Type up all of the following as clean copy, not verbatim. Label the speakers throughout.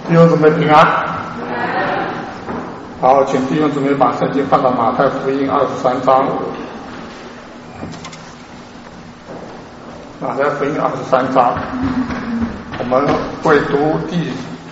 Speaker 1: 弟兄姊妹平安。好，请弟兄姊妹把圣经放到马太福音23章。马太福音23章，我们会读第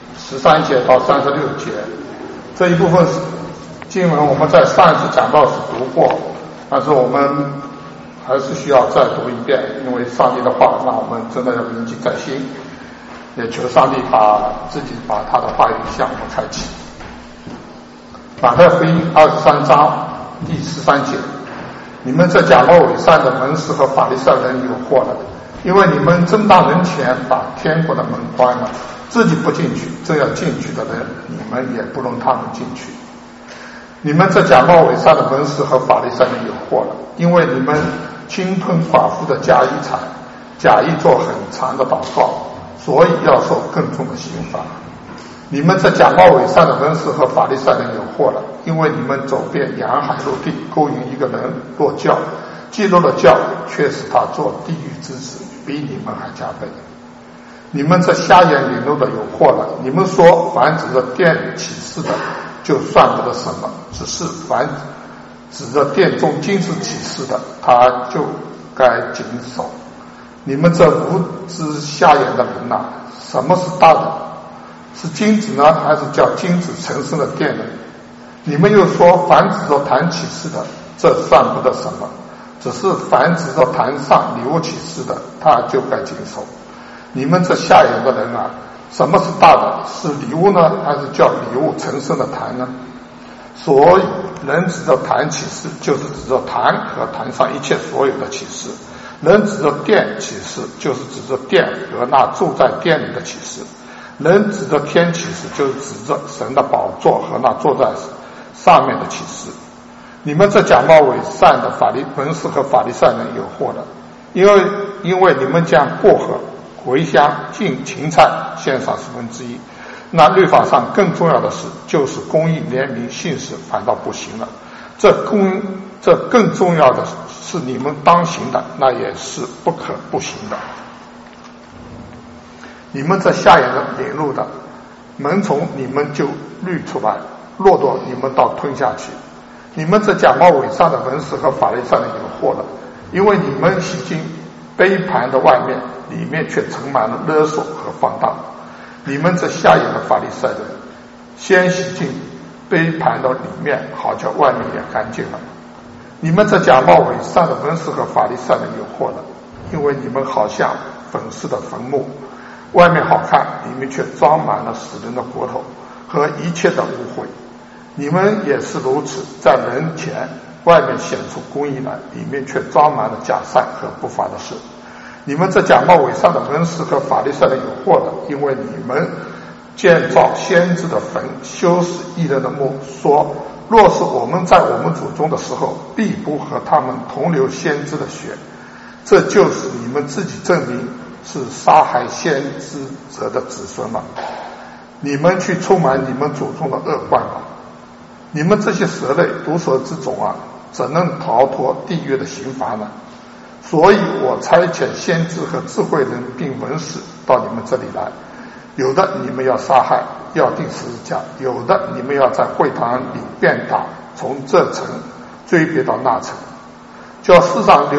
Speaker 1: 13节到36节。这一部分经文我们在上一次讲道时读过，但是我们还是需要再读一遍，因为上帝的话让我们真的要铭记在心，也求上帝把他的话语向我们开启。马太福音23章第13节，你们这假冒伪善的文士和法利赛人有祸了，因为你们正当人前把天国的门关了，自己不进去，正要进去的人，你们也不容他们进去。你们这假冒伪善的文士和法利赛人有祸了，因为你们侵吞寡妇的家遗产，假意做很长的祷告，所以要受更重的刑罚。你们这假冒伪善的文士和法利赛人有祸了，因为你们走遍洋海陆地，勾引一个人落教，既落了教，却使他做地狱之子，比你们还加倍。你们这瞎眼领路的有祸了，你们说凡指着殿起誓的就算不得什么，只是凡指着殿中金子起誓的，他就该谨守。你们这无知瞎眼的人啊，什么是大的？是金子呢，还是叫金子成圣的殿呢？你们又说凡指着坛起誓的，这算不得什么，只是凡指着坛上礼物起誓的，他就该谨守。你们这瞎眼的人啊，什么是大的？是礼物呢，还是叫礼物成圣的坛呢？所以人指着坛起誓，就是指着坛和坛上一切所有的起誓；人指着殿起誓，就是指着殿和那住在殿里的起誓；人指着天起誓，就是指着神的宝座和那坐在上面的起誓。你们这假冒伪善的文士和法利赛人有祸了，因为你们将薄荷、茴香、净芹菜献上1/10，那律法上更重要的事，就是公义、怜悯、信实，反倒不行了。这更重要的是你们当行的，那也是不可不行的。你们这瞎眼的领路的，门从你们就滤出来，骆驼你们倒吞下去。你们这假冒伪善的文士和法利赛人有祸了，因为你们洗净杯盘的外面，里面却盛满了勒索和放荡。你们这瞎眼的法利赛人，先洗净杯盘的里面，好叫外面也干净了。你们这假冒伪善的文士和法利赛人有祸了，因为你们好像粉饰的坟墓，外面好看，里面却装满了死人的骨头和一切的污秽。你们也是如此，在人前外面显出公义来，里面却装满了假善和不法的事。你们这假冒伪善的文士和法利赛人有祸了，因为你们建造先知的坟，修饰义人的墓，说若是我们在我们祖宗的时候，必不和他们同流先知的血。这就是你们自己证明是杀害先知者的子孙了。你们去充满你们祖宗的恶贯吧！你们这些蛇类、毒蛇之种啊，怎能逃脱地狱的刑罚呢？所以我差遣先知和智慧人并文士到你们这里来，有的你们要杀害，要钉十字架；有的你们要在会堂里鞭打，从这城追别到那城，叫世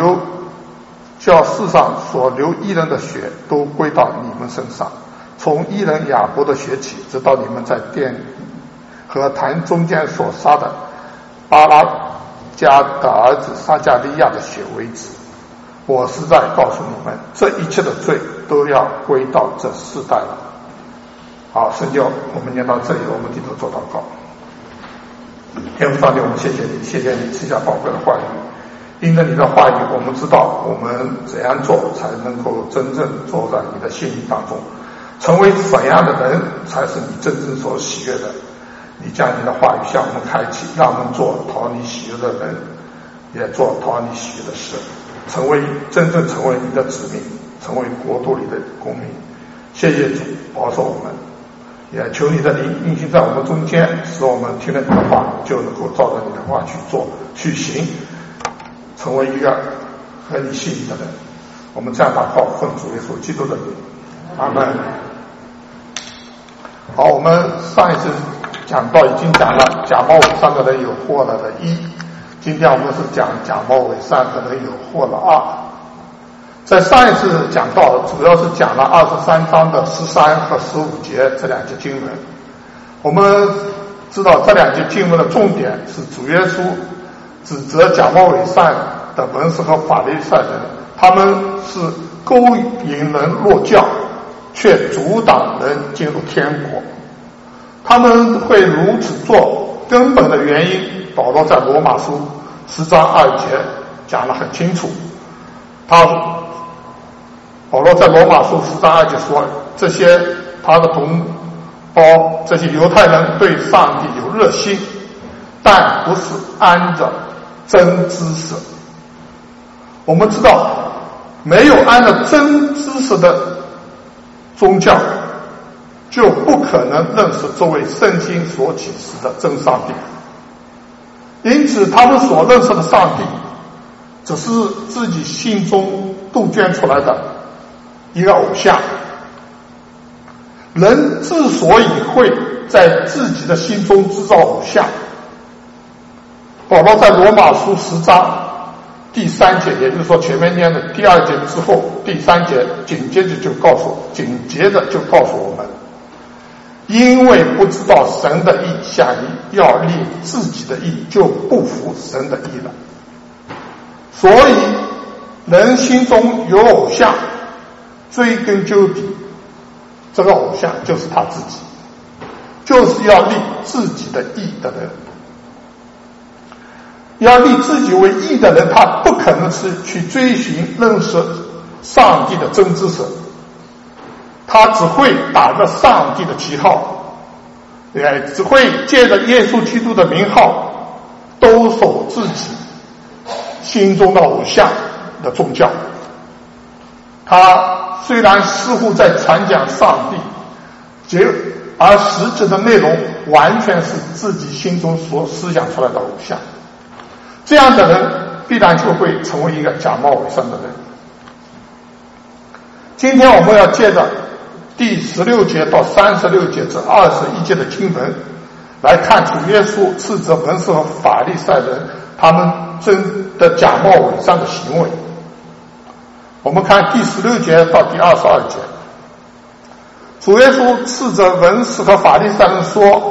Speaker 1: 上所流义人的血都归到你们身上，从义人亚伯的血起，直到你们在殿和坛中间所杀的巴拉加的儿子撒加利亚的血为止。我实在告诉你们，这一切的罪都要归到这世代了。好，圣经我们念到这里，我们低头做祷告。天父上帝，我们谢谢你，谢谢你赐下宝贵的话语。因着你的话语，我们知道我们怎样做才能够真正坐在你的心意当中，成为怎样的人才是你真正所喜悦的。你将你的话语向我们开启，让我们做讨你喜悦的人，也做讨你喜悦的事，真正成为你的子民，成为国度里的公民。谢谢主，保守我们，也求你的灵运行在我们中间，使我们听了你的话就能够照着你的话去做去行，成为一个合你心意的人。我们这样祷告，奉主耶稣基督的名，阿门。 好，我们上一次讲到已经讲了假冒伪善的人有祸了的1，今天我们是讲假冒伪善的人有祸了2。在上一次讲到主要是讲了23章的13和15节这2节经文。我们知道这2节经文的重点是主耶稣指责假冒伪善的文士和法利赛人，他们是勾引人落教，却阻挡人进入天国。他们会如此做根本的原因，保罗在罗马书10章2节讲得很清楚。保罗在罗马书10章2节说，这些他的同胞，这些犹太人对上帝有热心，但不是按着真知识。我们知道，没有按照真知识的宗教，就不可能认识这位圣经所启示的真上帝。因此他们所认识的上帝只是自己心中杜鹃出来的一个偶像。人之所以会在自己的心中制造偶像，保罗在罗马书10章第3节，也就是说前面念的第2节之后第3节紧接着就告诉我们，因为不知道神的意，下意要立自己的意，就不服神的意了。所以人心中有偶像，追根究底，这个偶像就是他自己，就是要立自己的意的人。要立自己为义的人，他不可能是去追寻认识上帝的真知识，他只会打着上帝的旗号，只会借着耶稣基督的名号兜守自己心中的偶像的宗教。他虽然似乎在传讲上帝，而实质的内容完全是自己心中所思想出来的偶像。这样的人必然就会成为一个假冒伪善的人。今天我们要借着第16节到36节至21节的经文来看主耶稣斥责文士和法利赛人他们真的假冒伪善的行为。我们看第16节到第22节，主耶稣斥责文士和法利赛人说，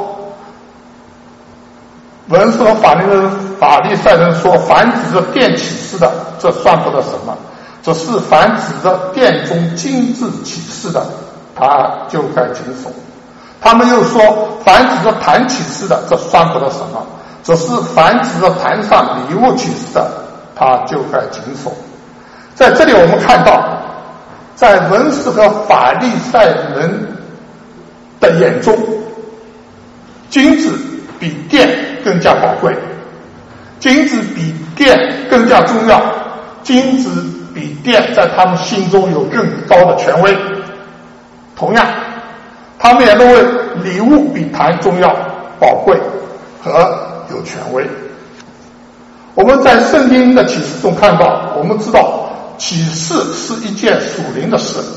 Speaker 1: 文士和法利赛人说，凡指着殿启示的，这算不得什么；只是凡指着殿中金子启示的，他就该谨守。他们又说，凡指着坛启示的，这算不得什么；只是凡指着坛上礼物启示的，他就该谨守。在这里我们看到，在文士和法利赛人的眼中，金子比殿更加宝贵，金子比殿更加重要，金子比殿在他们心中有更高的权威。同样，他们也认为礼物比坛重要、宝贵和有权威。我们在圣经的启示中看到，我们知道启示是一件属灵的事，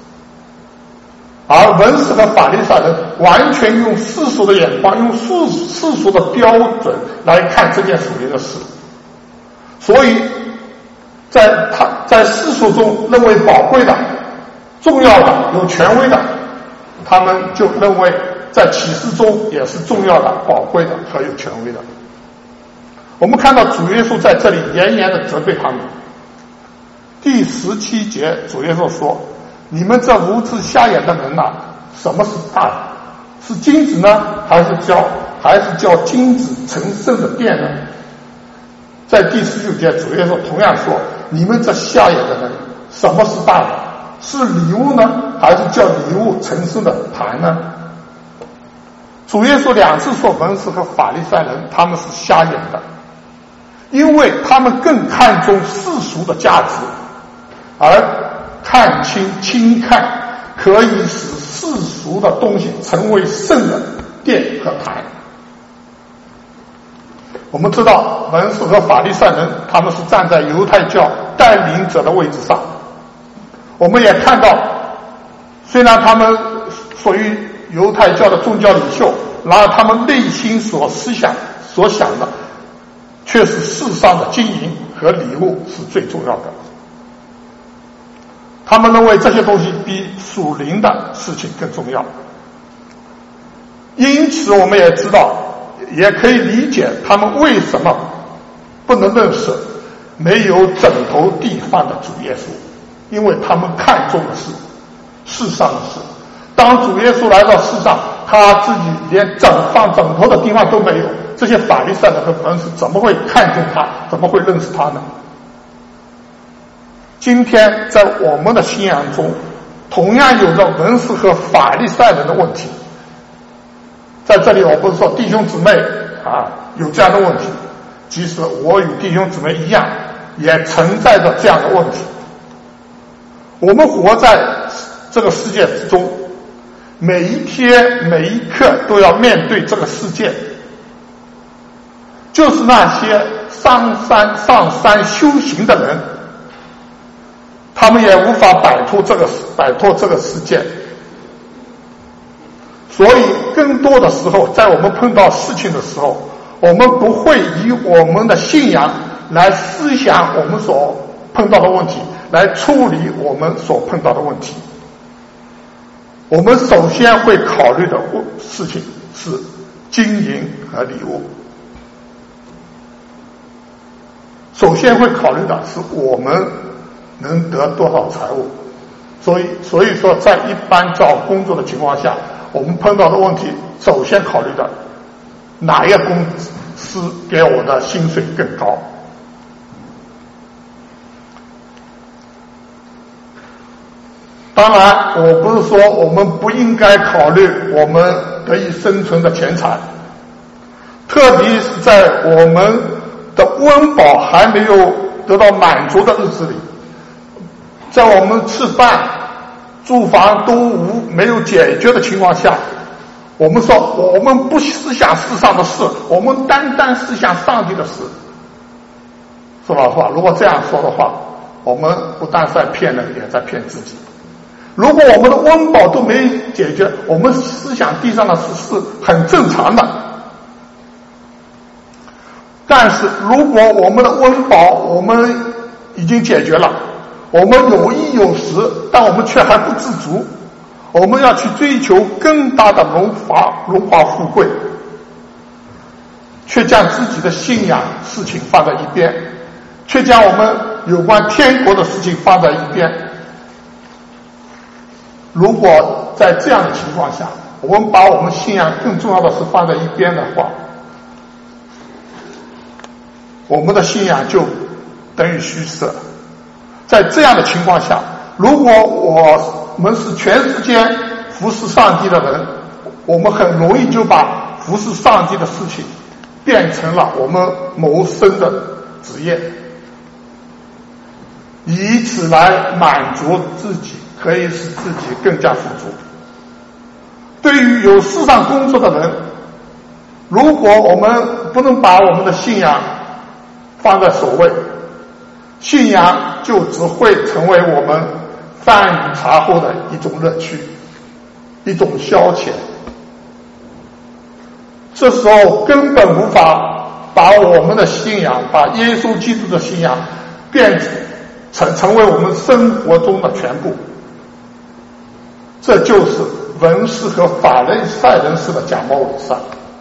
Speaker 1: 而文士和法利赛人完全用世俗的眼光，用世俗的标准来看这件属灵的事，所以在世俗中认为宝贵的、重要的、有权威的，他们就认为在启示中也是重要的、宝贵的和有权威的。我们看到主耶稣在这里严严的责备他们。第17节主耶稣说，你们这无知瞎眼的人啊，什么是大的？是金子呢，还是叫金子成圣的殿呢？在第19节主耶稣同样说，你们这瞎眼的人，什么是大的？是礼物呢，还是叫礼物成圣的坛呢？主耶稣2次说文士和法利赛人他们是瞎眼的，因为他们更看重世俗的价值，而轻看可以使世俗的东西成为圣的殿和坛。我们知道文士和法利赛人他们是站在犹太教带领者的位置上，我们也看到虽然他们属于犹太教的宗教领袖，然而他们内心所思想所想的却是世上的金银和礼物是最重要的。他们认为这些东西比属灵的事情更重要，因此我们也知道，也可以理解他们为什么不能认识没有枕头地方的主耶稣，因为他们看重的是世上的事。当主耶稣来到世上，他自己连放枕头的地方都没有，这些法利赛人和文士怎么会看重他，怎么会认识他呢？今天在我们的信仰中同样有着文士和法利赛人的问题。在这里我不是说弟兄姊妹有这样的问题，即使我与弟兄姊妹一样也存在着这样的问题。我们活在这个世界之中，每一天每一刻都要面对这个世界，就是那些上山修行的人，他们也无法摆脱这个世界。所以更多的时候，在我们碰到事情的时候，我们不会以我们的信仰来思想我们所碰到的问题，来处理我们所碰到的问题。我们首先会考虑的事情是金银和礼物，首先会考虑的是我们能得多少财物。所以说在一般找工作的情况下，我们碰到的问题首先考虑的哪一个公司给我的薪水更高。当然我不是说我们不应该考虑我们得以生存的钱财，特别是在我们的温饱还没有得到满足的日子里，在我们吃饭住房都没有解决的情况下，我们说我们不思想世上的事，我们单单思想上帝的事。说老实话，如果这样说的话，我们不但在骗人，也在骗自己。如果我们的温饱都没解决，我们思想地上的事是很正常的。但是如果我们的温饱我们已经解决了，我们有衣有食，但我们却还不知足，我们要去追求更大的荣华富贵，却将自己的信仰事情放在一边，却将我们有关天国的事情放在一边。如果在这样的情况下，我们把我们信仰更重要的事放在一边的话，我们的信仰就等于虚设。在这样的情况下，如果我们是全世界服侍上帝的人，我们很容易就把服侍上帝的事情变成了我们谋生的职业，以此来满足自己，可以使自己更加富足。对于有世上工作的人，如果我们不能把我们的信仰放在首位，信仰就只会成为我们饭余茶后的一种乐趣，一种消遣。这时候根本无法把我们的信仰，把耶稣基督的信仰变成为我们生活中的全部。这就是文士和法利赛人式的假冒伪善。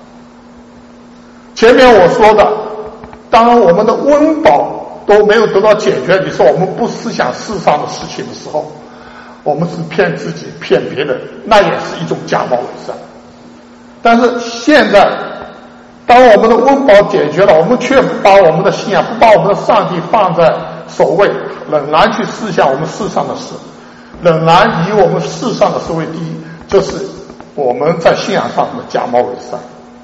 Speaker 1: 前面我说的，当我们的温饱都没有得到解决，你说我们不思想世上的事情的时候，我们是骗自己骗别人，那也是一种假冒伪善。但是现在当我们的温饱解决了，我们却不把我们的信仰，不把我们的上帝放在首位，仍然去思想我们世上的事，仍然以我们世上的事为第一，这是我们在信仰上的假冒伪善。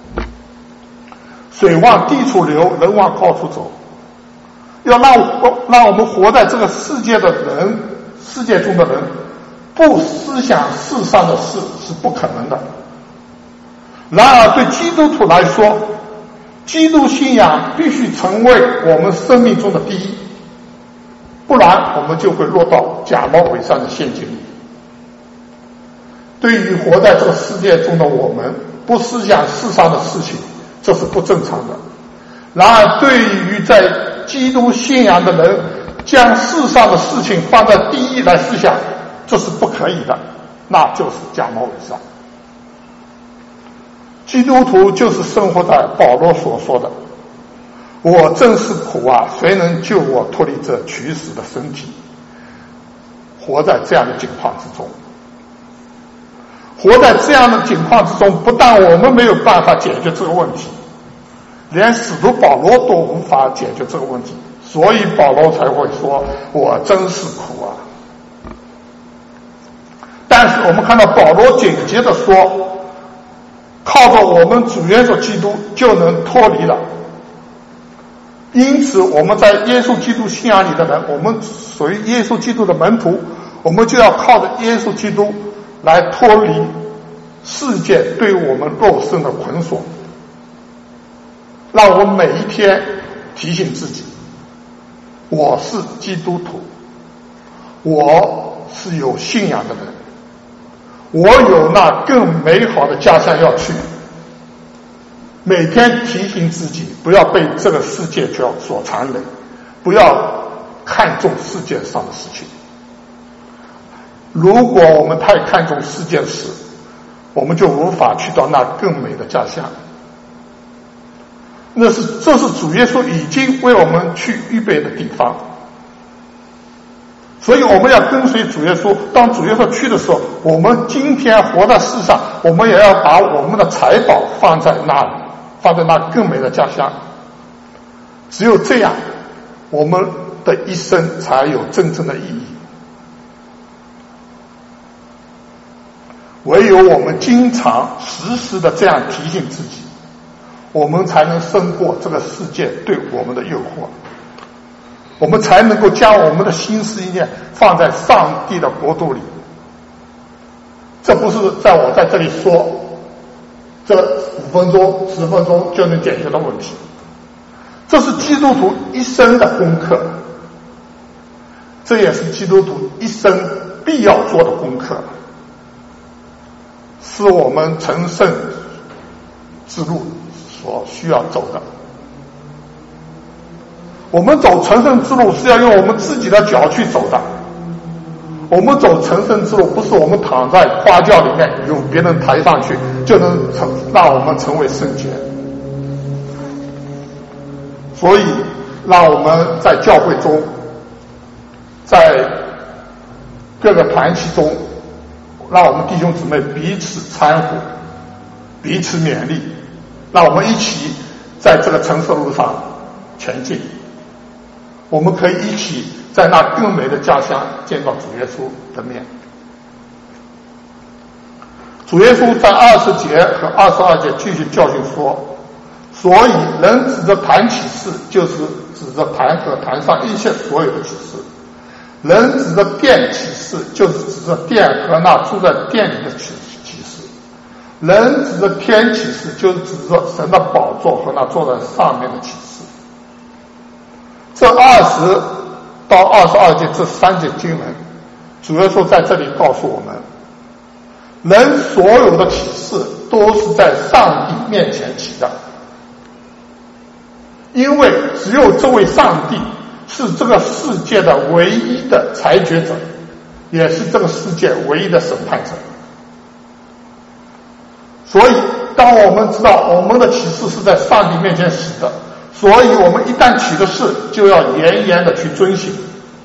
Speaker 1: 水往低处流，人往高处走。要让我们活在这个世界的人，世界中的人不思想世上的事是不可能的。然而对基督徒来说，基督信仰必须成为我们生命中的第一，不然我们就会落到假冒伪善的陷阱里。 对于活在这个世界中的我们，不思想世上的事情，这是不正常的。然而对于在基督信仰的人，将世上的事情放在第一来思想，这是不可以的，那就是假冒伪善。基督徒就是生活在保罗所说的我真是苦啊，谁能救我脱离这取死的身体，活在这样的境况之中。活在这样的境况之中，不但我们没有办法解决这个问题，连使徒保罗都无法解决这个问题，所以保罗才会说我真是苦啊。但是我们看到保罗紧接着说，靠着我们主耶稣基督就能脱离了。因此我们在耶稣基督信仰里的人，我们属于耶稣基督的门徒，我们就要靠着耶稣基督来脱离世界对我们肉身的捆锁。让我们每一天提醒自己，我是基督徒，我是有信仰的人，我有那更美好的家乡要去。每天提醒自己，不要被这个世界所缠累，不要看重世界上的事情。如果我们太看重世界事，我们就无法去到那更美的家乡。这是主耶稣已经为我们去预备的地方。所以我们要跟随主耶稣，当主耶稣去的时候，我们今天活在世上，我们也要把我们的财宝放在那里，放在那更美的家乡。只有这样，我们的一生才有真正的意义。唯有我们经常时时的这样提醒自己，我们才能胜过这个世界对我们的诱惑，我们才能够将我们的心思意念放在上帝的国度里。这不是我在这里说这5分钟10分钟就能解决的问题，这是基督徒一生的功课，这也是基督徒一生必要做的功课，是我们成圣之路所需要走的。我们走成圣之路是要用我们自己的脚去走的，我们走成圣之路不是我们躺在花轿里面由别人抬上去就能让我们成为圣洁。所以让我们在教会中，在各个团体中，让我们弟兄姊妹彼此搀扶，彼此勉励，让我们一起在这个成圣路上前进。我们可以一起在那更美的家乡见到主耶稣的面。主耶稣在20节和22节继续教训说，所以人指着坛启示，就是指着坛和坛上一切所有的启示；人指着殿启示，就是指着殿和那住在殿里的启示；人指着天启示，就是指着神的宝座和那坐在上面的启示。这20到22节这3节经文，主耶稣在这里告诉我们，人所有的启示都是在上帝面前起的，因为只有这位上帝是这个世界的唯一的裁决者，也是这个世界唯一的审判者。所以当我们知道我们的启示是在上帝面前起的，所以我们一旦起的事就要严严的去遵行，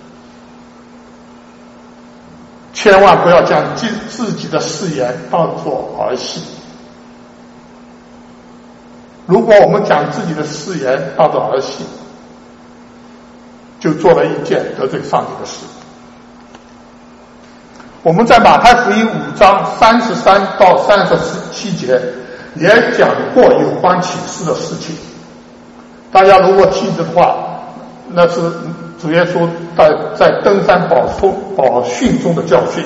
Speaker 1: 千万不要将自己的誓言当作儿戏。如果我们将自己的誓言当作儿戏，就做了一件得罪上帝的事。我们在马太福音5章33到37节也讲过有关启示的事情，大家如果记得的话，那是主耶稣在登山宝训中的教训。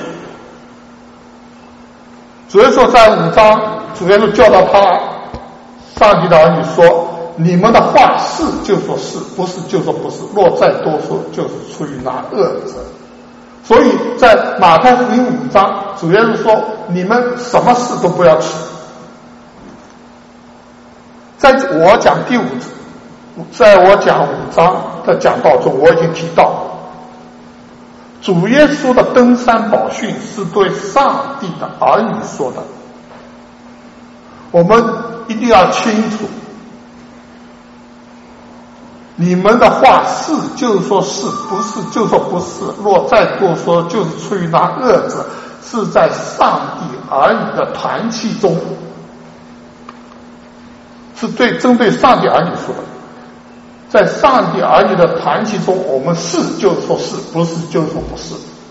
Speaker 1: 主耶稣在5章，主耶稣教导他上帝的儿女说，你们的话是就说是，不是就说不是，若再多说，就是出于那恶者。 所以在马太福音5章，主耶稣说：“你们什么事都不要起。”在我讲5章的讲道中，我已经提到，主耶稣的登山宝训是对上帝的儿女说的。我们一定要清楚，你们的话是就是说是，不是就说不是，若再多说就是出于那恶者，是在上帝儿女的团契中，是针对上帝儿女说的。在上帝儿女的团契中，我们是就是说是，不是就是说不是，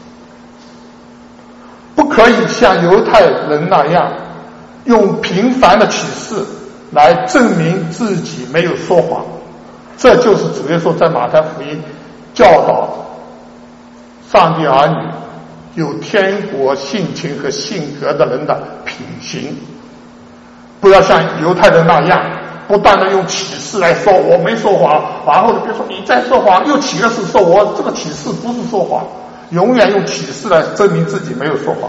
Speaker 1: 不可以像犹太人那样用平凡的启示来证明自己没有说谎。这就是主耶稣在马太福音教导上帝儿女有天国性情和性格的人的品行，不要像犹太人那样不断的用启示来说我没说谎，然后别说你再说谎，又起个誓说我这个启示不是说谎，永远用启示来证明自己没有说谎。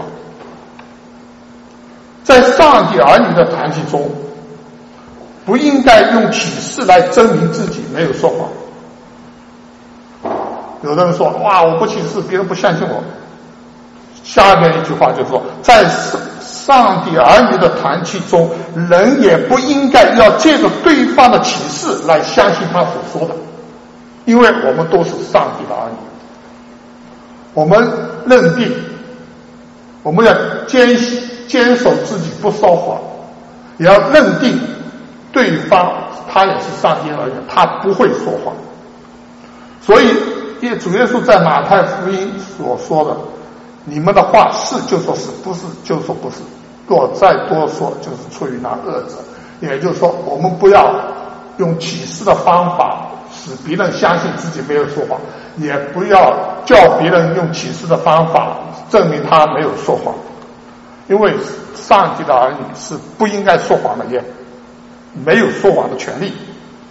Speaker 1: 在上帝儿女的团体中，不应该用启示来证明自己没有说谎。有的人说哇，我不启示别人不相信我，下面一句话就是说，在上帝儿女的团体中，人也不应该要借着对方的启示来相信他所说的，因为我们都是上帝的儿女。我们认定我们要坚守自己不说谎，也要认定对方他也是上帝儿女，他不会说谎。所以主耶稣在马太福音所说的，你们的话是就说是，不是就说不是，若再多说就是出于那恶者。也就是说，我们不要用启示的方法使别人相信自己没有说谎，也不要叫别人用启示的方法证明他没有说谎，因为上帝的儿女是不应该说谎的，也没有说谎的权利。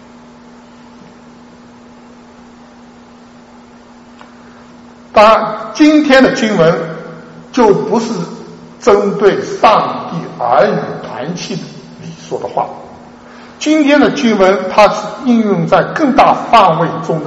Speaker 1: 当然，今天的经文就不是针对上帝儿女团契里说的话，今天的经文它是应用在更大范围中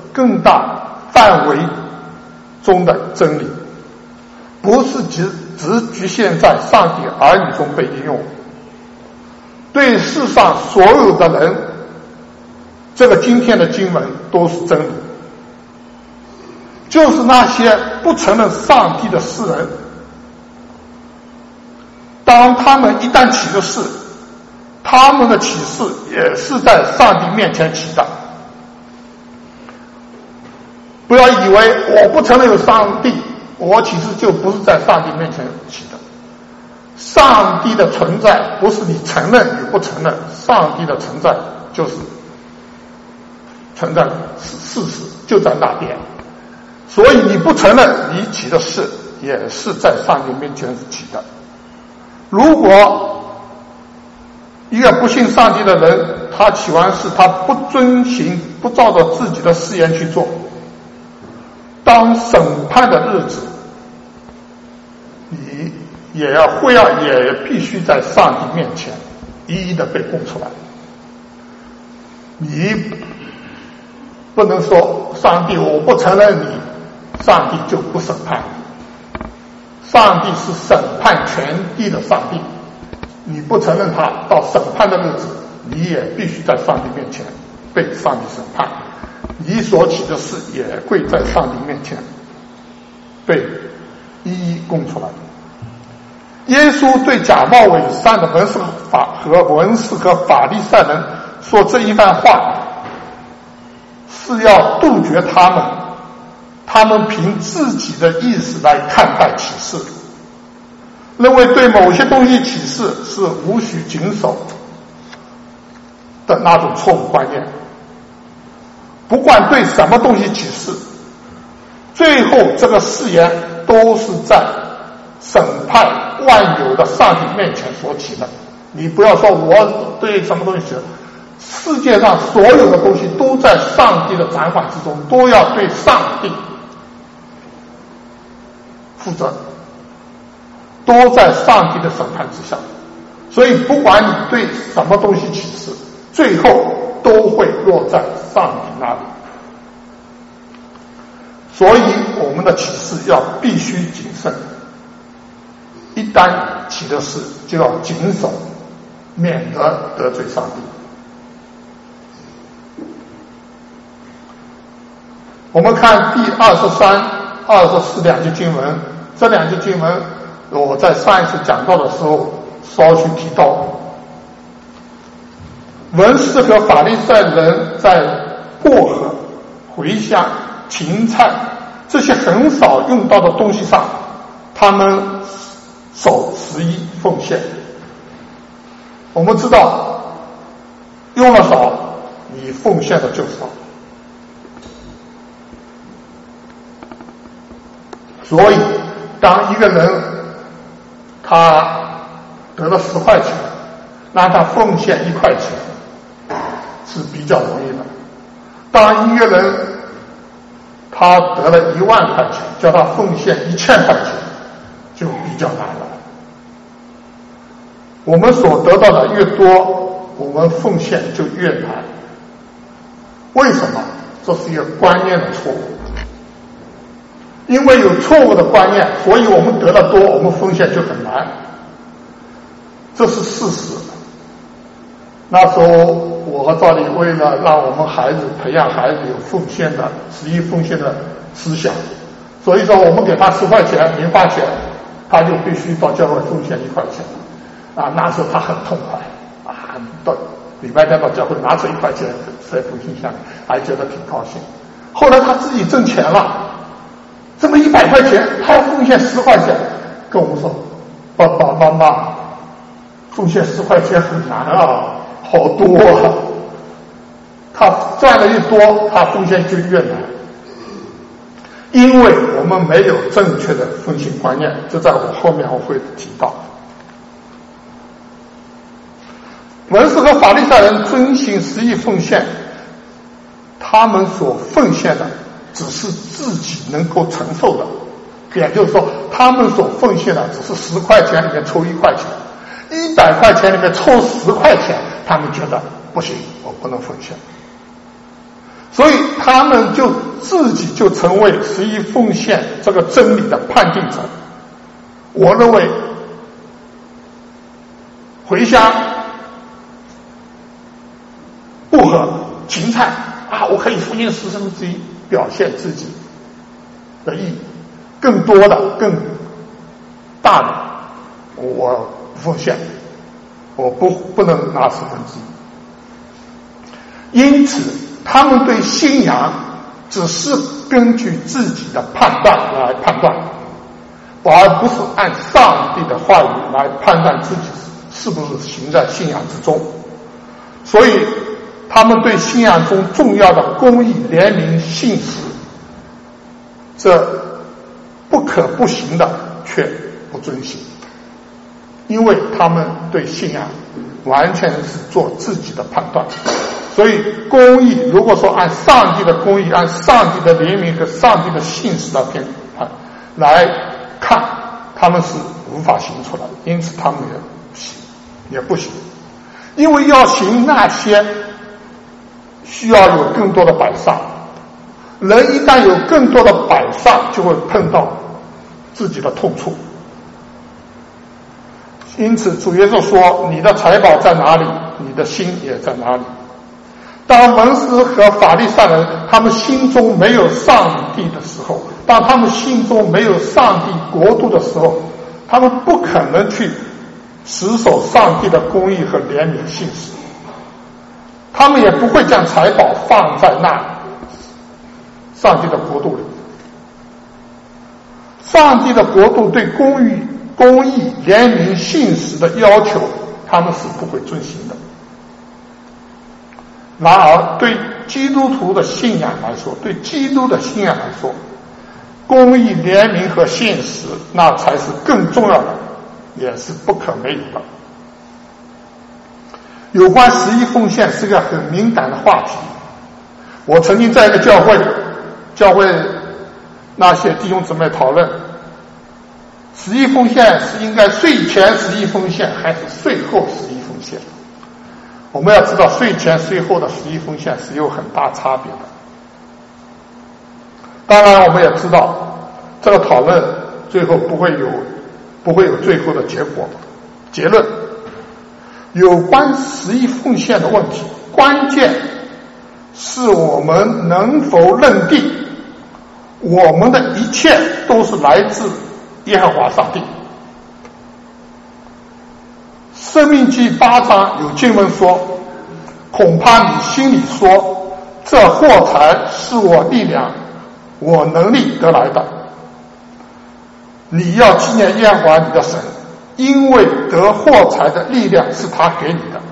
Speaker 1: 的真理，不是只局限在上帝儿女中被应用，对世上所有的人，这个今天的经文都是真理。就是那些不承认上帝的世人，当他们一旦起了誓，他们的起誓也是在上帝面前起的。不要以为我不承认有上帝，我起誓就不是在上帝面前起的。上帝的存在不是你承认与不承认，上帝的存在就是存在事实就在那边。所以你不承认，你起的誓也是在上帝面前起的。如果一个不信上帝的人，他起完誓，他不遵行，不照着自己的誓言去做，当审判的日子，你也必须在上帝面前一一的被供出来。你不能说上帝我不承认你，上帝就不审判你。上帝是审判全地的上帝，你不承认他，到审判的日子，你也必须在上帝面前被上帝审判，你所起的誓也会在上帝面前被一一供出来。耶稣对假冒伪善的文士和法利赛人说这一番话，是要杜绝他们凭自己的意识来看待启示，认为对某些东西启示是无需谨守的那种错误观念。不管对什么东西启示，最后这个誓言都是在审判万有的上帝面前所起的。你不要说我对什么东西起，世界上所有的东西都在上帝的掌管之中，都要对上帝负责，都在上帝的审判之下。所以不管你对什么东西起誓，最后都会落在上帝那里。所以我们的起誓要必须谨慎，一旦起的誓就要谨守，免得得罪上帝。我们看第23、24两节经文，这两节经文我在上一次讲到的时候稍许提到，文士和法利赛人在薄荷、茴香、芹菜这些很少用到的东西上，他们守11奉献。我们知道用了少，你奉献的就少。所以当一个人他得了10块钱，让他奉献1块钱是比较容易的。当一个人他得了1万块钱，叫他奉献1000块钱就比较难了。我们所得到的越多，我们奉献就越难。为什么？这是一个观念的错误。因为有错误的观念，所以我们得的多，我们奉献就很难，这是事实。那时候我和赵丽为了让我们孩子培养孩子有奉献的11奉献的思想，所以说我们给他10块钱零花钱，他就必须到教会奉献1块钱啊。那时候他很痛快啊，到礼拜天到教会拿出1块钱塞奉献箱，还觉得挺高兴。后来他自己挣钱了，这么100块钱，他要奉献10块钱，跟我们说：“爸爸妈妈，奉献10块钱很难啊，好多啊。”他赚的越多，他奉献就越难，因为我们没有正确的奉献观念，这在我后面我会提到。文士和法利赛人遵行11奉献，他们所奉献的只是自己能够承受的，也就是说他们所奉献的只是10块钱里面抽1块钱，100块钱里面抽10块钱，他们觉得不行，我不能奉献，所以他们就自己就成为11奉献这个真理的判定者。我认为茴香、薄荷、芹菜啊，我可以奉献1/10，表现自己的义，更多的更大的我奉献，我不能拿1/10。因此他们对信仰只是根据自己的判断来判断，而不是按上帝的话语来判断自己是不是行在信仰之中。所以他们对信仰中重要的公义、怜悯、信实，这不可不行的却不遵行，因为他们对信仰完全是做自己的判断。所以公义如果说按上帝的公义、按上帝的怜悯和上帝的信实的评判来看，他们是无法行出来的，因此他们也不行。因为要行那些需要有更多的摆上，人一旦有更多的摆上，就会碰到自己的痛处。因此主耶稣说，你的财宝在哪里，你的心也在哪里。当文士和法利赛人他们心中没有上帝的时候，当他们心中没有上帝国度的时候，他们不可能去持守上帝的公义和怜悯信实，他们也不会将财宝放在那上帝的国度里。上帝的国度对公义、怜悯、信实的要求，他们是不会遵行的。然而对基督徒的信仰来说，对基督的信仰来说，公义、怜悯和信实那才是更重要的，也是不可没有的。有关11奉献是个很敏感的话题。我曾经在一个教会那些弟兄姊妹讨论， 十一奉献是应该税前十一奉献还是税后十一奉献？我们要知道税前税后的十一奉献是有很大差别的。当然我们也知道这个讨论最后不会有最后的结论。有关十一奉献的问题，关键是我们能否认定我们的一切都是来自耶和华上帝。申命记8章有经文说，恐怕你心里说，这货财是我力量我能力得来的。你要纪念耶和华你的神，因为得货财的力量是他给你的。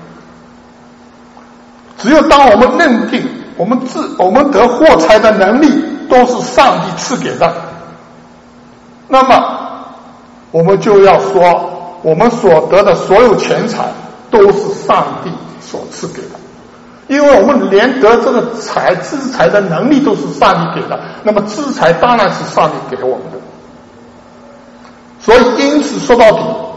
Speaker 1: 只有当我们认定我们得货财的能力都是上帝赐给的，那么我们就要说，我们所得的所有钱财都是上帝所赐给的。因为我们连得这个资财的能力都是上帝给的，那么资财当然是上帝给我们的。所以因此说到底，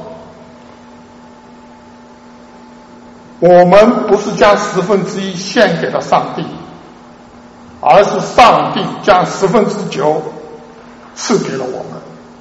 Speaker 1: 我们不是将1/10献给了上帝，而是上帝将9/10赐给了我们。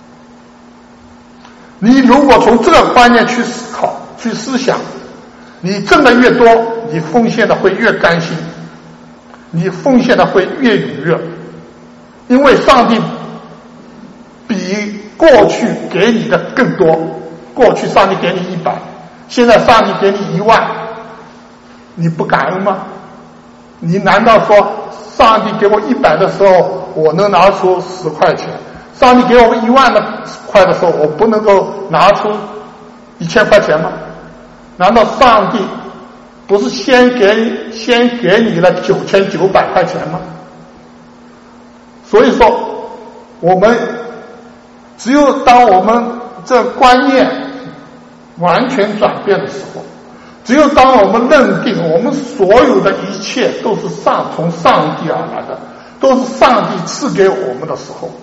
Speaker 1: 你如果从这个观念去思考去思想，你挣的越多，你奉献的会越甘心，你奉献的会越踊跃。因为上帝比过去给你的更多。过去上帝给你100，现在上帝给你1万，你不感恩吗？你难道说上帝给我100的时候我能拿出10块钱，上帝给我1万块的时候我不能够拿出1000块钱吗？难道上帝不是先给你了9900块钱吗？所以说我们只有当我们这观念完全转变的时候，只有当我们认定我们所有的一切都是从上帝而来的，都是上帝赐给我们的时候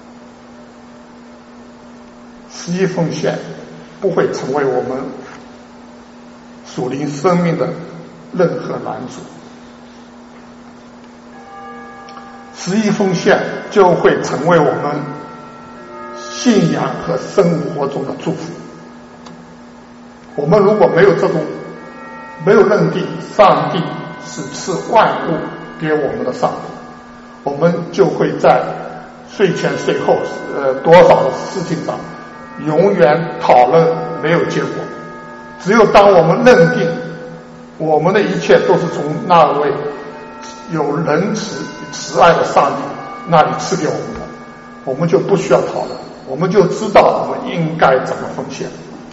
Speaker 1: ，11奉献不会成为我们属灵生命的任何拦阻。11奉献就会成为我们信仰和生活中的祝福。我们如果没有认定上帝是赐万物给我们的上帝，我们就会在税前税后多少的事情上永远讨论没有结果。只有当我们认定我们的一切都是从那位有仁慈慈爱的上帝那里赐给我们的，我们就不需要讨论，我们就知道我们应该怎么奉献。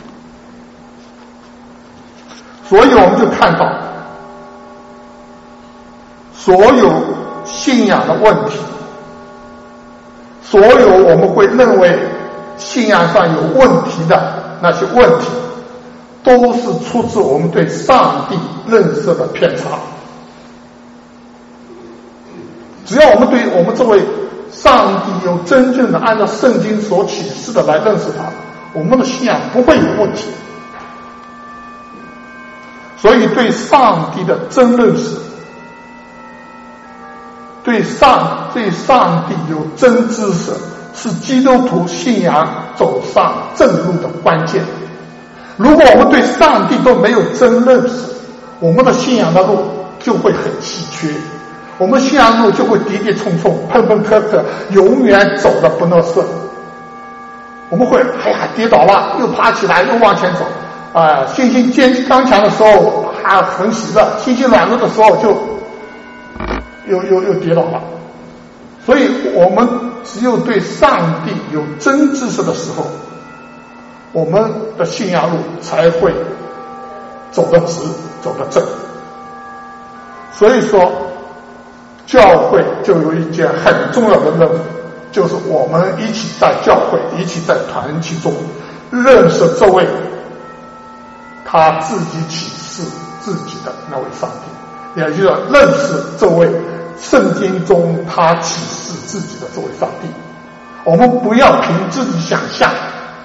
Speaker 1: 所以我们就看到所有信仰的问题，所有我们会认为信仰上有问题的那些问题，都是出自我们对上帝认识的偏差。只要我们对我们这位上帝有真正的按照圣经所启示的来认识他，我们的信仰不会有问题。所以对上帝的真认识，对上帝有真知识，是基督徒信仰走上正路的关键。如果我们对上帝都没有真认识，我们的信仰的路就会很稀缺，我们信仰路就会跌跌冲冲、碰碰磕磕，永远走得不能顺。我们会跌倒了又爬起来又往前走，信心刚强的时候还很喜乐，信心软弱的时候就又跌倒了。所以我们只有对上帝有真知识的时候，我们的信仰路才会走得直，走得正。所以说教会就有一件很重要的任务，就是我们一起在教会，一起在团体中认识这位他自己启示自己的那位上帝，也就是认识这位圣经中他启示自己的这位上帝。我们不要凭自己想象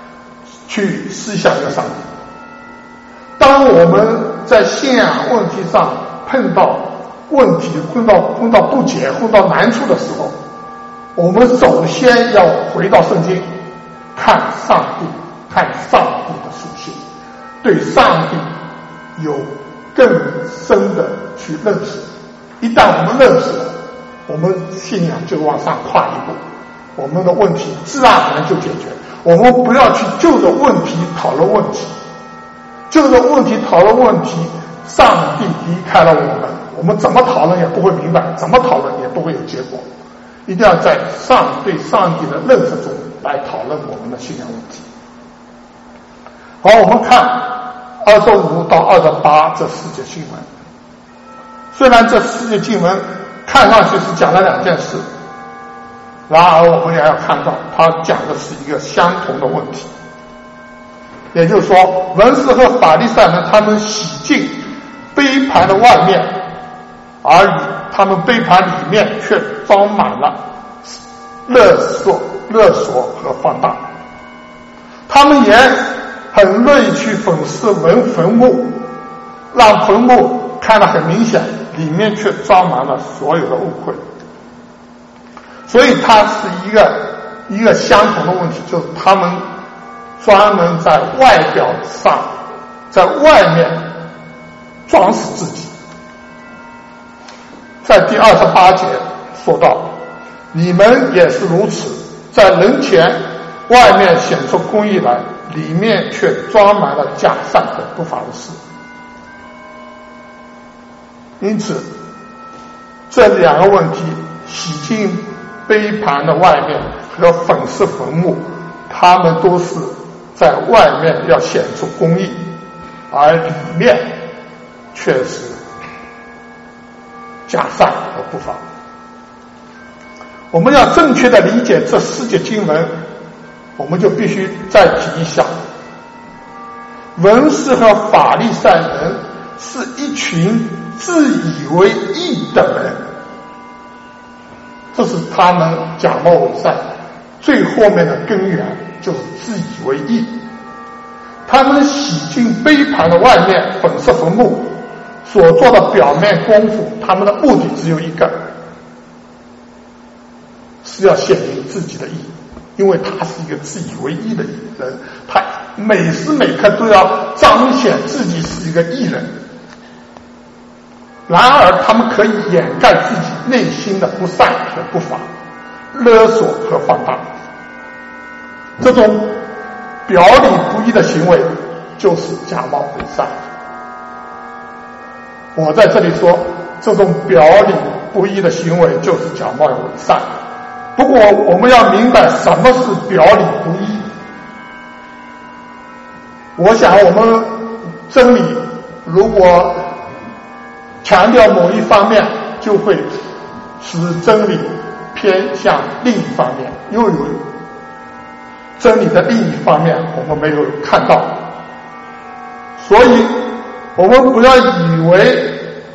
Speaker 1: 去思想一个上帝。当我们在信仰问题上碰到问题、碰到不解、碰到难处的时候，我们首先要回到圣经，看上帝的属性，对上帝有更深的去认识。一旦我们认识了，我们信仰就往上跨一步，我们的问题自然而然就解决。我们不要去就着问题讨论问题，就着问题讨论问题，上帝离开了我们怎么讨论也不会明白，怎么讨论也不会有结果。一定要在对上帝的认识中来讨论我们的信仰问题。好，我们看25到28这4节经文。虽然这4节经文看上去是讲了2件事，然而我们也要看到它讲的是一个相同的问题。也就是说，文士和法利赛人他们洗净杯盘的外面，而他们杯盘里面却装满了勒索和放荡。他们也很乐意去粉饰坟墓，让坟墓看得很明显，里面却装满了所有的误会。所以它是一个相同的问题，就是他们专门在外表上，在外面装饰自己。在第28节说到，你们也是如此，在人前外面显出公义来，里面却装满了假善和不法的事。因此这2个问题，洗净杯盘的外面和粉饰坟墓，他们都是在外面要显出公义，而里面却是假善和不法。我们要正确的理解这4节经文，我们就必须再提一下，文士和法利赛人是一群自以为义的人，这是他们假冒伪善最后面的根源，就是自以为义。他们洗净杯盘的外面，粉饰坟墓所做的表面功夫，他们的目的只有一个，是要显明自己的义。因为他是一个自以为义的人，他每时每刻都要彰显自己是一个义人。然而他们可以掩盖自己内心的不善和不法，勒索和放荡。这种表里不一的行为就是假冒伪善。我在这里说，这种表里不一的行为就是假冒伪善。不过我们要明白什么是表里不一。我想我们真理如果强调某一方面，就会使真理偏向另一方面，又有真理的另一方面我们没有看到。所以我们不要以为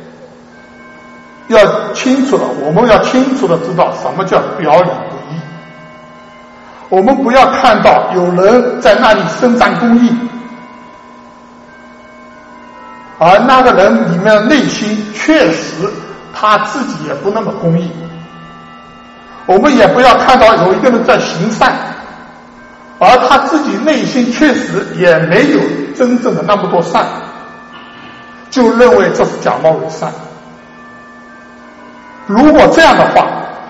Speaker 1: 要清楚了，我们要清楚的知道什么叫表里不一。我们不要看到有人在那里伸张公义，而那个人里面的内心确实他自己也不那么公义。我们也不要看到有一个人在行善，而他自己内心确实也没有真正的那么多善，就认为这是假冒伪善。如果这样的话，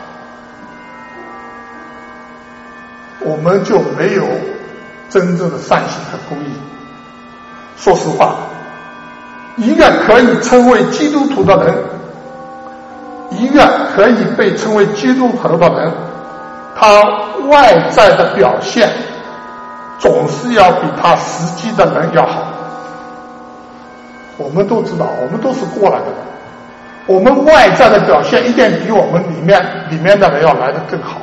Speaker 1: 我们就没有真正的善行和公义。说实话，一个可以称为基督徒的人，一个可以被称为基督徒的人，他外在的表现总是要比他实际的人要好。我们都知道，我们都是过来的人，我们外在的表现一定比我们里面的人要来得更好。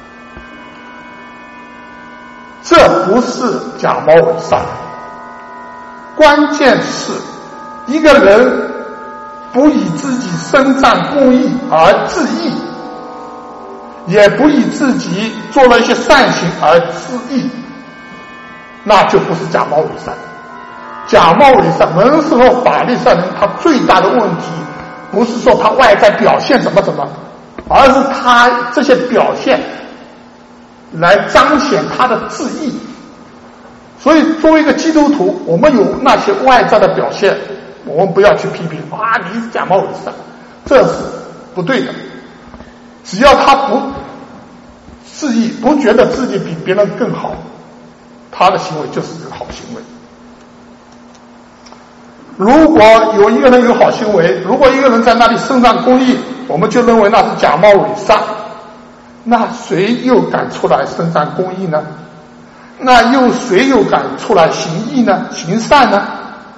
Speaker 1: 这不是假冒伪善，关键是一个人不以自己伸张公义而自义，也不以自己做了一些善行而自义， 那就不是假冒伪善。假冒伪善，文士和法利赛人他最大的问题不是说他外在表现怎么，而是他这些表现来彰显他的自义。所以作为一个基督徒，我们有那些外在的表现，我们不要去批评你是假冒伪善，这是不对的。只要他不自义，不觉得自己比别人更好，他的行为就是一个好行为。如果有一个人有好行为，如果一个人在那里伸张公义，我们就认为那是假冒伪善，那谁又敢出来伸张公义呢？那谁又敢出来行义呢？行善呢？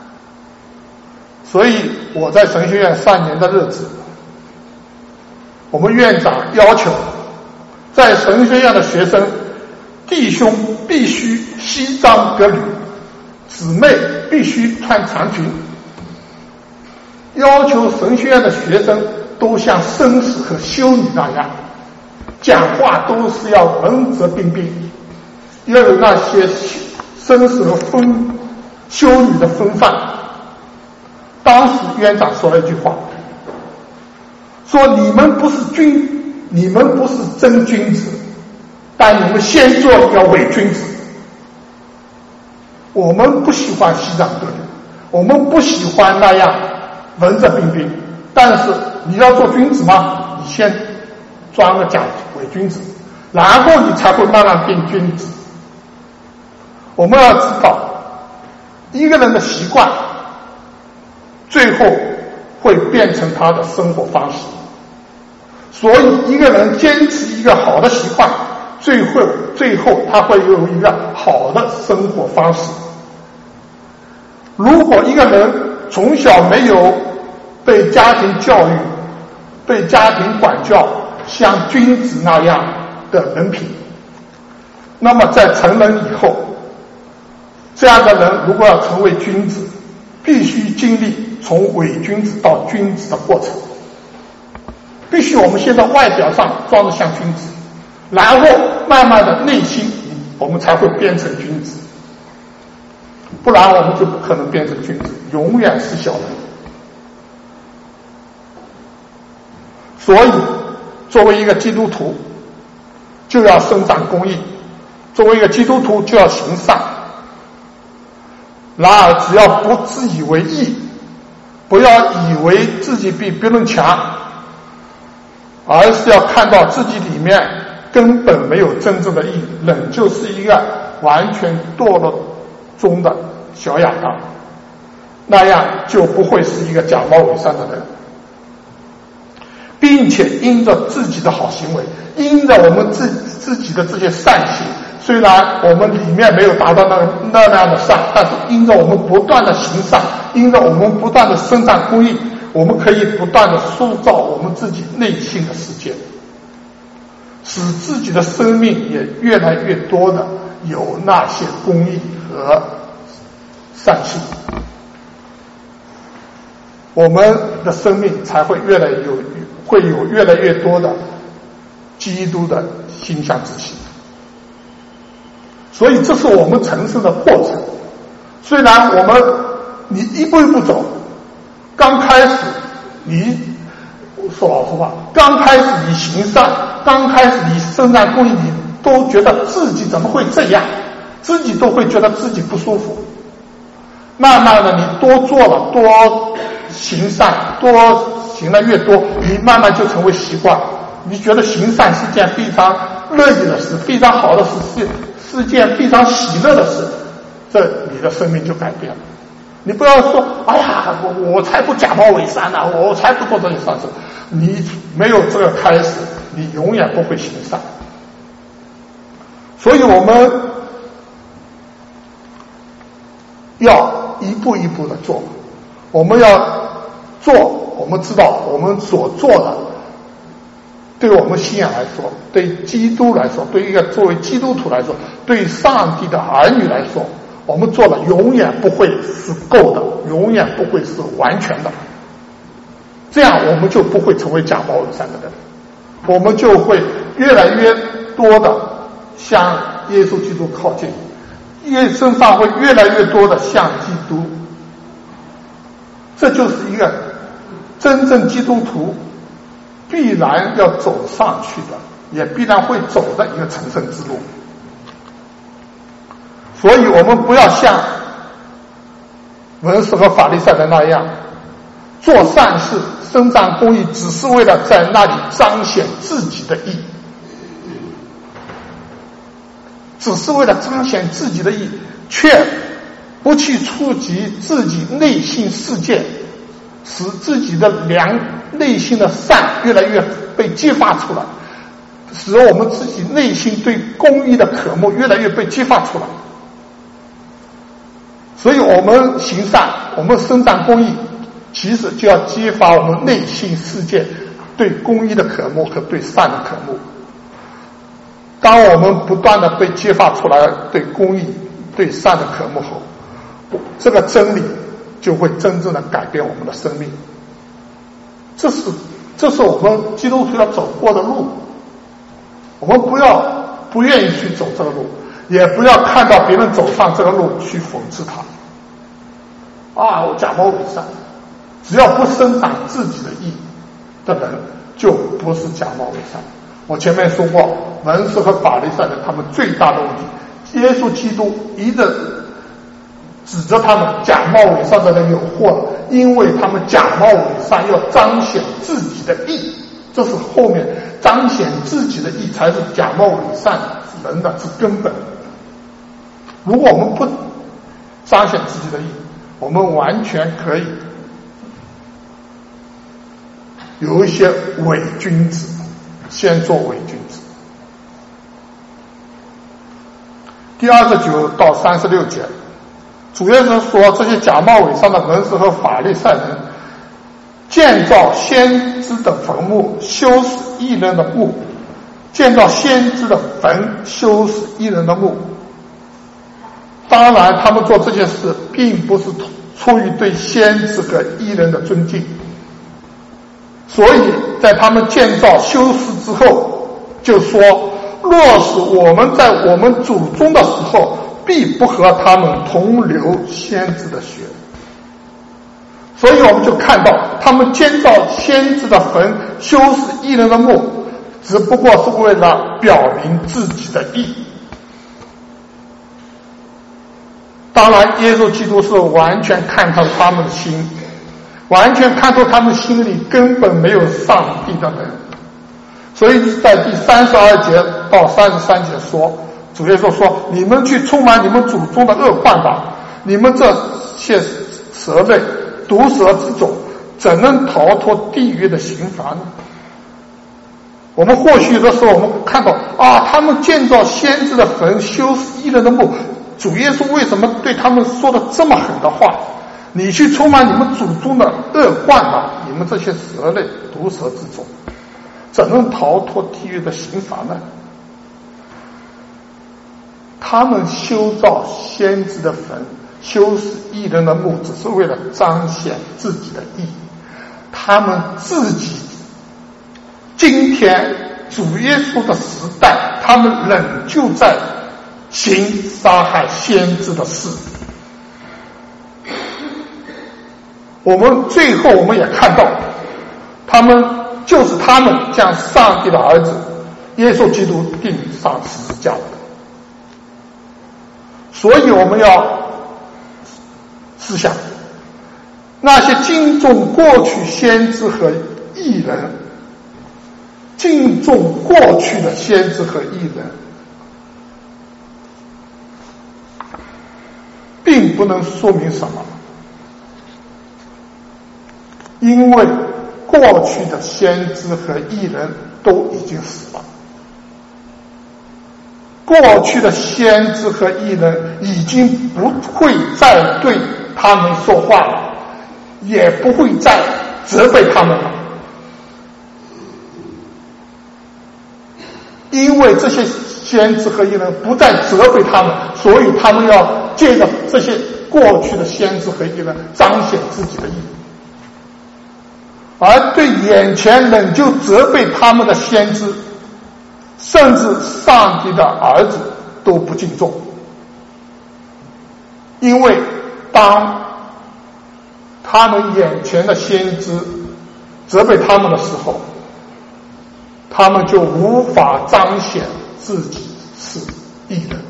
Speaker 1: 所以我在神学院3年的日子，我们院长要求在神学院的学生，弟兄必须西装革履，姊妹必须穿长裙，要求神学院的学生都像绅士和修女那样，讲话都是要文质彬彬，要有那些绅士和修女的风范。当时院长说了一句话，说你们不是真君子，但你们先做一个伪君子。我们不喜欢西装革履，我们不喜欢那样文质彬彬，但是你要做君子吗？你先装个假伪君子，然后你才会慢慢变君子。我们要知道，一个人的习惯最后会变成他的生活方式，所以一个人坚持一个好的习惯，最后他会有一个好的生活方式。如果一个人从小没有被家庭教育、被家庭管教像君子那样的人品，那么在成人以后，这样的人如果要成为君子，必须经历从伪君子到君子的过程。必须我们现在外表上装得像君子，然后慢慢的内心我们才会变成君子，不然我们就不可能变成君子，永远是小人。所以作为一个基督徒就要伸张公义，作为一个基督徒就要行善。然而只要不自以为义，不要以为自己比别人强，而是要看到自己里面根本没有真正的义，仍旧是一个完全堕落中的小亚当，那样就不会是一个假冒伪善的人，并且因着自己的好行为，因着我们自己的这些善行，虽然我们里面没有达到那样的善，但是因着我们不断的行善，因着我们不断的伸张公义，我们可以不断的塑造我们自己内心的世界，使自己的生命也越来越多的有那些公义和善行，我们的生命才会有越来越多的基督的馨香之气。所以这是我们成圣的过程。虽然你一步一步走，刚开始你说老实话，刚开始你行善，刚开始你伸张公义，你都觉得自己怎么会这样，自己都会觉得自己不舒服。慢慢的你多做了，多行善，多行的越多，你慢慢就成为习惯，你觉得行善是件非常乐意的事，非常好的事，是件非常喜乐的事，这你的生命就改变了。你不要说哎呀我才不假冒伪善呢，我才不做这些善事，你没有这个开始，你永远不会行善。所以我们要一步一步的做，我们要做，我们知道我们所做的对我们信仰来说，对基督来说，对一个作为基督徒来说，对上帝的儿女来说，我们做了永远不会是够的，永远不会是完全的，这样我们就不会成为假冒伪善的人，我们就会越来越多的向耶稣基督靠近， 身上会越来越多的像基督。这就是一个真正基督徒必然要走上去的，也必然会走的一个成圣之路。所以我们不要像文士和法利赛人那样做善事伸张公义，只是为了在那里彰显自己的义，只是为了彰显自己的义，却不去触及自己内心世界，使自己的内心的善越来越被激发出来，使我们自己内心对公义的渴慕越来越被激发出来。所以我们行善，我们伸张公义，其实就要激发我们内心世界对公义的渴慕和对善的渴慕。当我们不断的被激发出来对公义对善的渴慕后，这个真理就会真正的改变我们的生命。这是我们基督徒要走过的路。我们不愿意去走这个路，也不要看到别人走上这个路去讽刺他。我假冒伪善，只要不伸张自己的义的人，就不是假冒伪善。我前面说过，文士和法利赛人他们最大的问题，耶稣基督一直指着他们假冒伪善的人有祸了，因为他们假冒伪善要彰显自己的义，这是后面彰显自己的义才是假冒伪善人的是根本。如果我们不彰显自己的义，我们完全可以有一些伪君子，先做伪君子。第29到36节，主要是说这些假冒伪善的文士和法利赛人建造先知的坟墓，修死义人的墓，建造先知的坟，修死义人的墓。当然他们做这件事并不是出于对先知和义人的尊敬，所以在他们建造修饰之后就说，若是我们在我们祖宗的时候，必不和他们同流先知的血。所以我们就看到他们建造先知的坟，修饰义人的墓，只不过是为了表明自己的义。当然耶稣基督是完全看透他们的心，完全看透他们心里根本没有上帝的人。所以在第32节到33节说，主耶稣说，你们去充满你们祖宗的恶患吧，你们这些蛇类毒蛇之种，怎能逃脱地狱的刑罚呢？我们或许有的时候我们看到他们建造先知的坟，修饰义人的墓，主耶稣为什么对他们说的这么狠的话？你去充满你们祖宗的恶患吧，你们这些蛇类毒蛇之种，怎能逃脱地狱的刑罚呢？他们修造先知的坟，修饰义人的墓，只是为了彰显自己的义。他们自己今天主耶稣的时代，他们仍旧在行杀害先知的事。我们最后我们也看到，他们将上帝的儿子耶稣基督钉上十字架的。所以我们要思想，那些敬重过去先知和义人，敬重过去的先知和义人，并不能说明什么，因为过去的先知和义人都已经死了，过去的先知和义人已经不会再对他们说话了，也不会再责备他们了，因为这些先知和义人不再责备他们，所以他们要借着这些过去的先知和义人彰显自己的义。而对眼前仍旧责备他们的先知，甚至上帝的儿子都不敬重， 因为当他们眼前的先知责备他们的时候，他们就无法彰显自己是义人。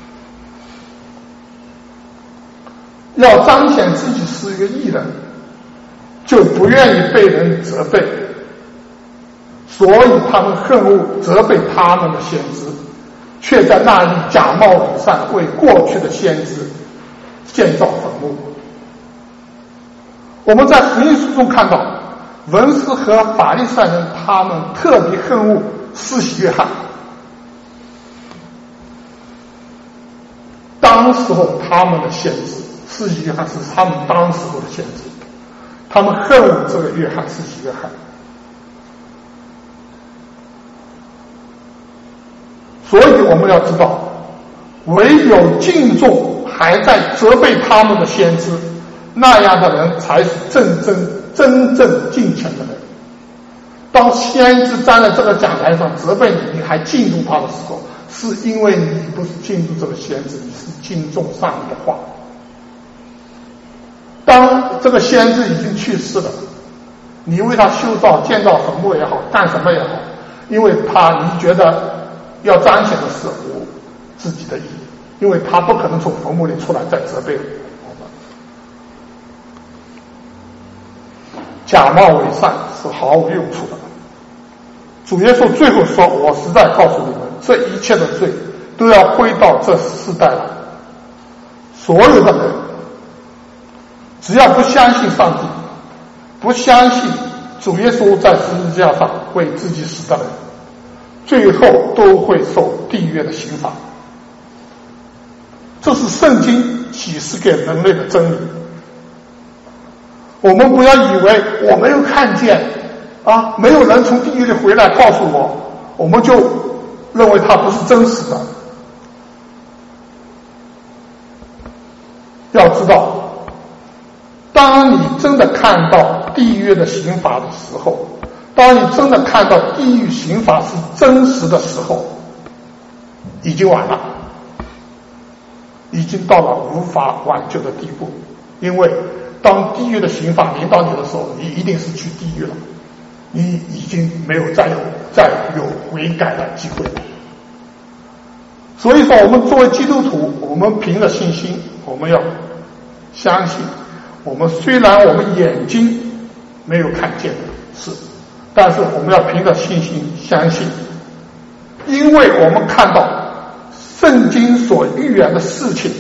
Speaker 1: 要彰显自己是一个义人，就不愿意被人责备，所以他们恨恶责备他们的先知，却在那里假冒伪善，为过去的先知建造坟墓。我们在福音书中看到，文士和法利赛人他们特别恨恶施洗约翰。当时候他们的先知施洗约翰是他们当时候的先知，他们恨恶这个约翰，施洗约翰。所以我们要知道，唯有敬重还在责备他们的先知，那样的人才是真正敬虔的人。当先知站在这个讲台上责备你，你还敬重他的时候，是因为你不是敬重这个先知，你是敬重上帝的话。当这个先知已经去世了，你为他修造建造坟墓也好，干什么也好，因为你觉得要彰显的是我自己的义，因为他不可能从坟墓里出来再责备我们。假冒伪善是毫无用处的。主耶稣最后说，我实在告诉你们，这一切的罪都要归到这世代来。所有的人只要不相信上帝，不相信主耶稣在十字架上为自己死的人，最后都会受地狱的刑罚。这是圣经启示给人类的真理。我们不要以为我没有看见没有人从地狱里回来告诉我们就认为它不是真实的。要知道，当你真的看到地狱的刑罚的时候，当你真的看到地狱刑罚是真实的时候，已经晚了，已经到了无法挽救的地步。因为当地狱的刑罚临到你的时候，你一定是去地狱了，你已经没有再有悔改的机会了。所以说，我们作为基督徒，我们凭着信心，我们要相信，虽然我们眼睛没有看见的事，但是我们要凭着信心相信，因为我们看到圣经所预言的事情，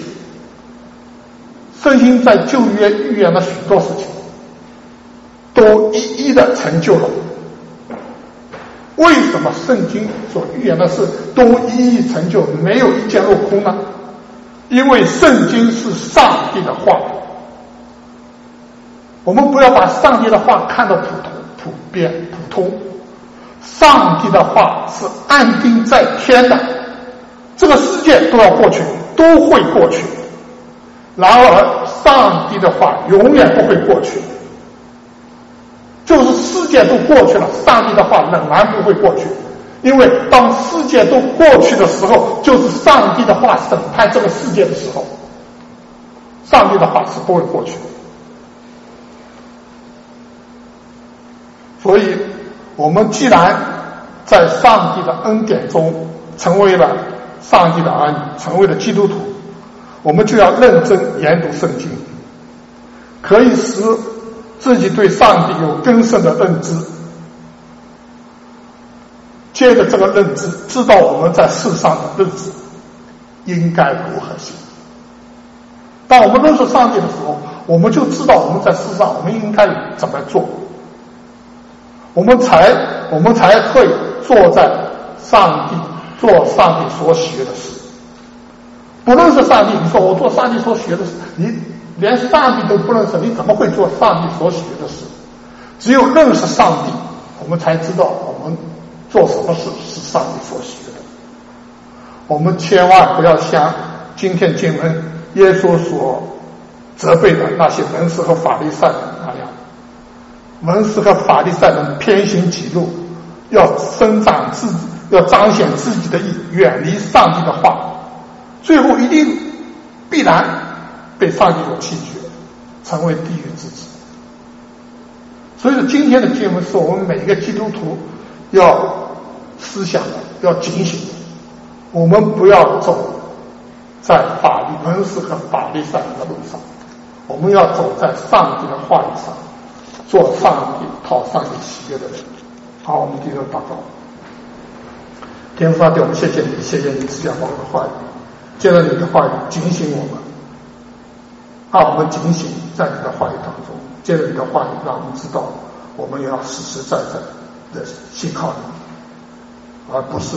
Speaker 1: 圣经在旧约预言的许多事情都一一的成就了。为什么圣经所预言的事都一一成就，没有一件落空呢？因为圣经是上帝的话。我们不要把上帝的话看得普通，上帝的话是安定在天的，这个世界都要过去，都会过去。然而上帝的话永远不会过去，就是世界都过去了，上帝的话仍然不会过去。因为当世界都过去的时候，就是上帝的话审判这个世界的时候，上帝的话是不会过去的。所以我们既然在上帝的恩典中成为了上帝的儿女，成为了基督徒，我们就要认真研读圣经，可以使自己对上帝有更深的认知，借着这个认知，知道我们在世上的日子应该如何行。当我们认识上帝的时候，我们就知道我们在世上我们应该怎么做，我们才会做上帝所喜悦的事。不认识上帝，你说我做上帝所喜悦的事，你连上帝都不认识，你怎么会做上帝所喜悦的事？只有认识上帝，我们才知道我们做什么事是上帝所喜悦的。我们千万不要像今天经文耶稣所责备的那些文士和法利赛人那样，文士和法利赛人偏行己路，要彰显自己的义，远离上帝的话，最后必然被上帝所弃绝，成为地狱之子。所以说今天的经文是我们每一个基督徒要思想的，要警醒的。我们不要走在法律文士和法利赛人的路上，我们要走在上帝的话语上，做上帝讨上帝喜悦的人。好，我们低头祷告。天父上帝，我们谢谢你，谢谢你赐下宝贵的话语，借着你的话语警醒我们，让我们警醒在你的话语当中，借着你的话语让我们知道我们要实实在在的信靠你，而不是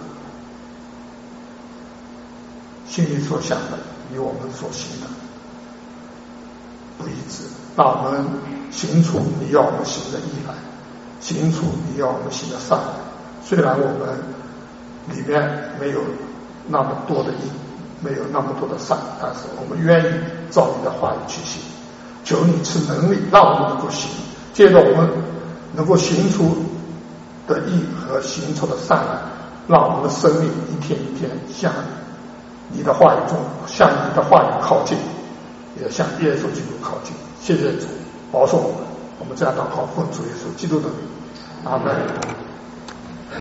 Speaker 1: 心里所想的与我们所行的不一致，让我们行出你要我们行的义来，行出你要我们行的善来。虽然我们里面没有那么多的义，没有那么多的善，但是我们愿意照你的话语去行。求你赐能力让我们能够行，借着我们能够行出的义和行出的善来，让我们的生命一天一天向你的话语中，向你的话语靠近，也向耶稣基督靠近。谢谢主，保守我们，我们这样祷告，奉主耶稣基督的名，阿门。